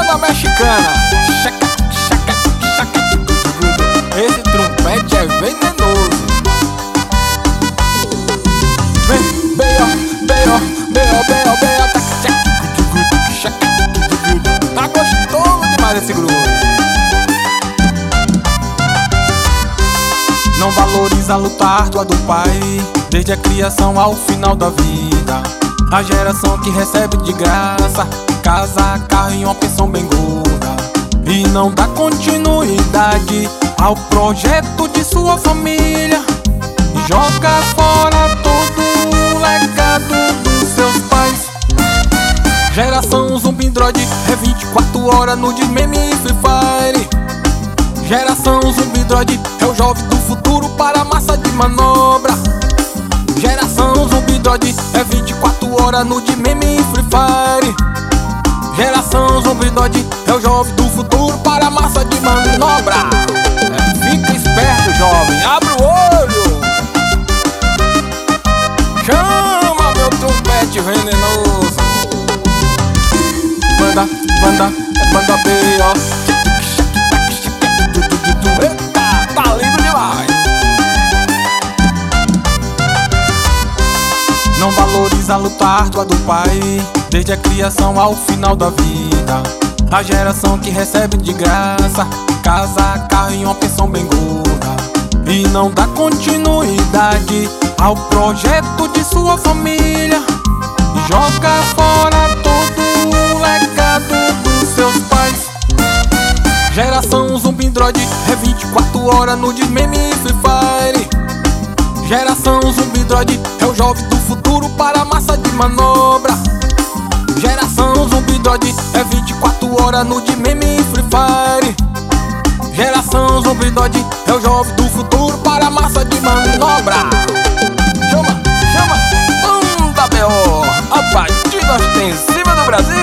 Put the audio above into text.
chama mexicana. Chaca, chaca, chaca. Esse trompete é venenoso. Vem, B.O., B.O., B.O., B.O., B.O. Tá gostoso demais esse groove. Não valoriza a luta árdua do pai, desde a criação ao final da vida. A geração que recebe de graça casa, carro e uma pensão bem gorda, e não dá continuidade ao projeto de sua família. Joga fora todo o legado dos seus pais. Geração zumbi droid é 24 horas no meme e Free Fire. Geração zumbi droid é o jovem do futuro para a massa de manobra. Geração zumbi droid é 24 horas no meme e Free Fire. Geração zumbi droid é o jovem do futuro para a massa de manobra. Fica esperto, jovem, abre o olho. Chama meu trompete venenoso. Banda, banda, é banda B.O. Eita, tá lindo demais. Não valoriza a luta árdua do pai, desde a criação ao final da vida. A geração que recebe de graça casa, carro e uma pensão bem gorda, e não dá continuidade ao projeto de sua família. Joga fora todo o legado dos seus pais. Geração zumbi droid é 24 horas no meme e Free Fire. Geração zumbi droid é o jovem do futuro para a massa de manobra. Geração zumbi droid é 24 horas no meme e Free Fire. Geração zumbi droid é o jovem do futuro para a massa de manobra. Chama, chama, B.O. A batida ostensiva do Brasil.